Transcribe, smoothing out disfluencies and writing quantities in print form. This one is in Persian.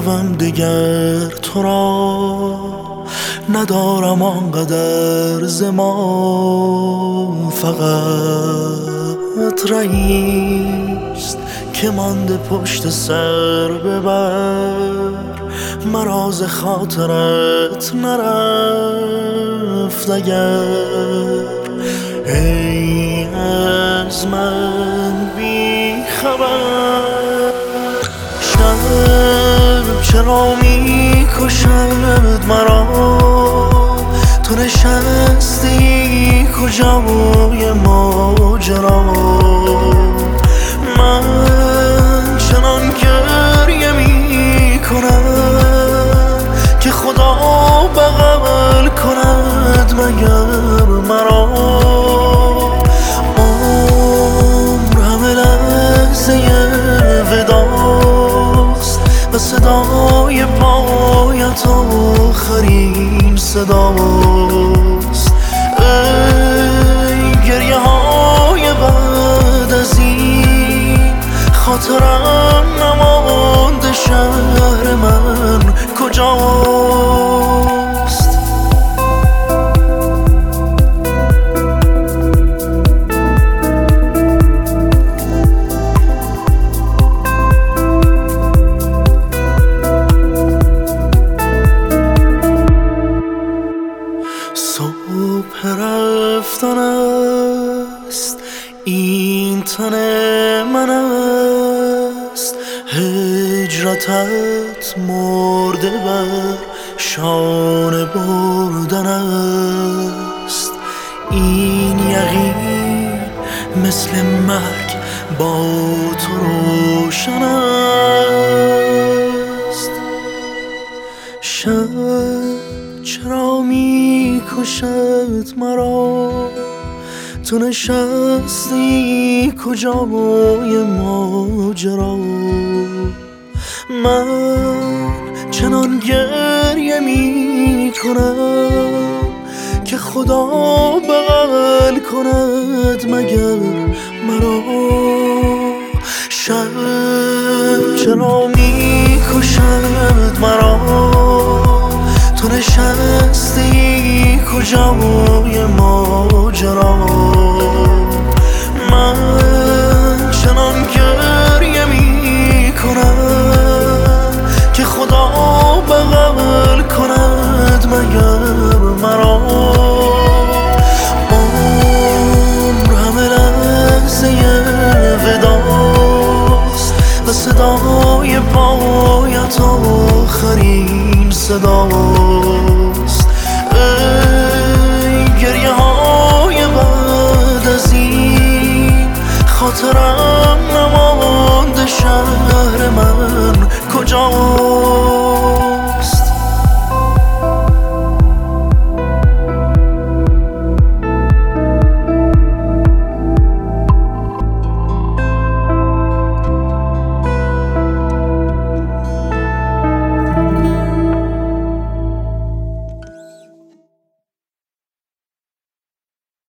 روم دیگر تو را، ندارم آنقدر زمان، فقط رهیست که مانده پشت سر ببر، مرا ز خاطرت نرفت اگر. ای از من بی خبر، شب چرا می کشد مرا، تو نشستی کجای ماجرا، من چنان گریه می کنم که خدا بغل کند مگر مرا. عمر همه لحظه وداست و صدای پایت آخرین صداست. ای گریه های بعد از این، خاطرم نمانده شهر من کجاست. صبح رفتن است، این تن من است، هجرتت مرده بر شانه بردن است. این یقین مثل مرگ با تو روشن است. شب چرا می کشد مرا، تو نشستی کجای ماجرا، من چنان گریه می کنم که خدا بغل کند مگر مرا. شب چرا می کشد مرا، تو نشستی کجای ماجرا، من چنان گریه می کنم که خدا بغل کند مگر مرا. عمر همه لحظه وداست و صدای پایت آخرین صداست.